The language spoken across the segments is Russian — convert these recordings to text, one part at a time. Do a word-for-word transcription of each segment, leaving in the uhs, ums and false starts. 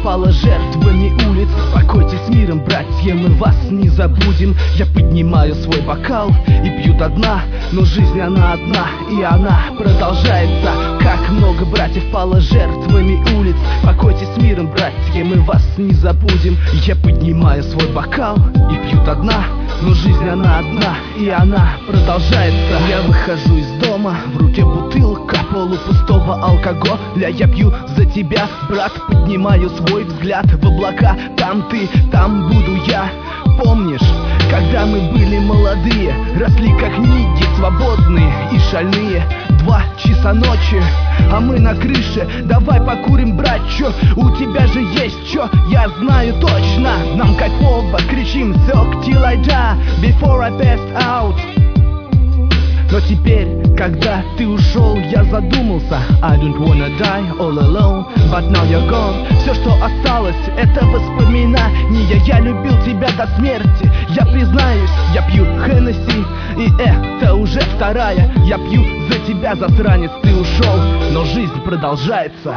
пало жертвами улиц. Покойте с миром, братья, мы вас не забудем. Я поднимаю свой бокал и пью до дна, но жизнь она одна, и она продолжается. Как много братьев пало жертвами улиц. Покойте с миром, братья, мы вас не забудем. Я поднимаю свой бокал и пью до дна, но жизнь она одна, и она продолжается. Я выхожу из дома, в руке бутылка полупустого алкоголя. Я пью за тебя, брат, поднимаю свой взгляд в облака. Там ты, там буду я. Помнишь, когда мы были молодые, росли как книги, свободные и шальные. Два часа ночи, а мы на крыше. Давай покурим, брат, чё? У тебя же есть чё? Я знаю точно. Нам кайфово, кричим «Suck till I die, before I passed out». Но теперь, когда ты ушел, я задумался. I don't wanna die all alone, but now you're gone. Все, что осталось, это воспоминания. Я любил тебя до смерти, я признаюсь. Я пью Хеннесси, и это уже вторая. Я пью за тебя, засранец, ты ушел, но жизнь продолжается.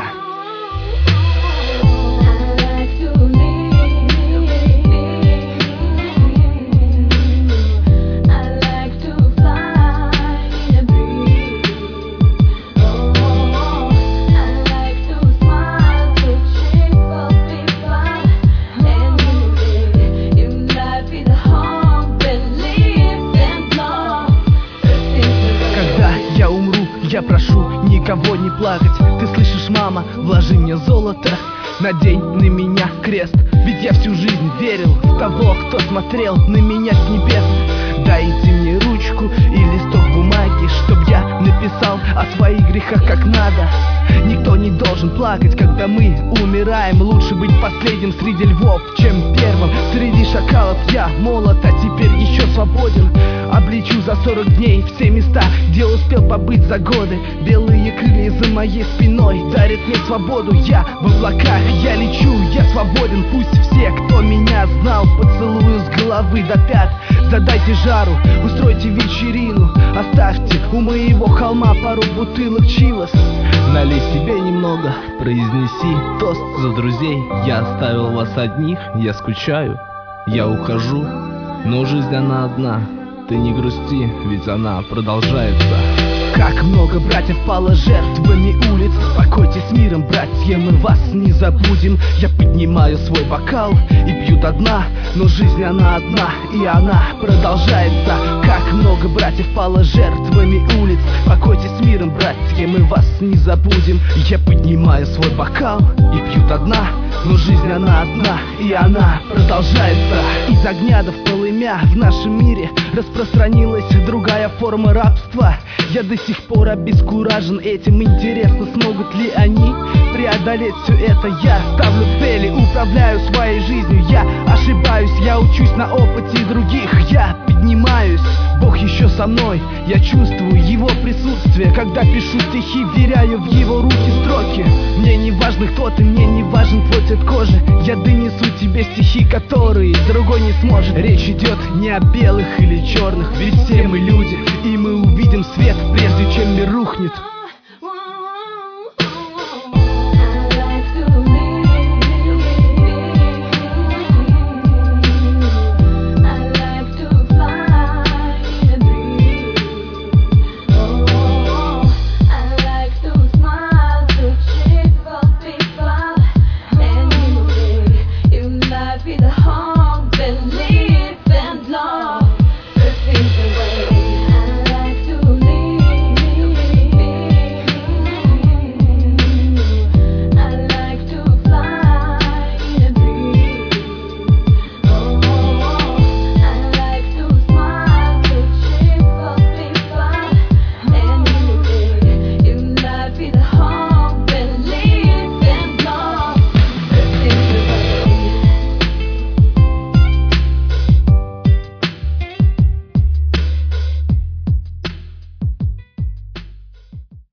Я прошу никого не плакать. Ты слышишь, мама, вложи мне золото, надень на меня крест. Ведь я всю жизнь верил в того, кто смотрел на меня с небес. Дайте мне ручку и листок бумаги, чтоб я написал о своих грехах как надо. Никто не должен плакать, когда мы умираем. Лучше быть последним среди львов, чем первым среди шакалов. Я молод, а теперь еще свободен. Облечу за сорок дней все места, где успел побыть за годы. Белые крылья за моей спиной дарят мне свободу. Я в облаках, я лечу, я свободен. Пусть все, кто меня знал, поцелую с головы до пят. Задайте жару, устройте вечерину, оставьте у моего холма пару бутылок чивас. Налей себе немного, произнеси тост за друзей. Я оставил вас одних, я скучаю, я ухожу, но жизнь она одна. Ты не грусти, ведь она продолжается. Как много братьев пало жертвами улиц. Покойте с миром, братья, мы вас не забудем. Я поднимаю свой бокал и пью до дна, но жизнь она одна, и она продолжается. Как много братьев пало жертвами улиц. Покойте с миром, братья, мы вас не забудем. Я поднимаю свой бокал и пью до дна, но жизнь она одна, и она продолжается. Из огня до полымя в нашем мире распространилась другая форма рабства. Я до сих пор обескуражен этим. Интересно, смогут ли они преодолеть все это? Я ставлю цели, управляю своей жизнью. Я ошибаюсь, я учусь на опыте других. Я поднимаюсь, Бог еще со мной. Я чувствую Его присутствие, когда пишу стихи, вверяю в Его руки строки. Мне не важно, кто ты, мне не важен твой цвет кожи. Я донесу тебе стихи, которые другой не сможет. Речь идет не о белых или черных, ведь все мы люди, и мы увидим свет, прежде чем мир рухнет.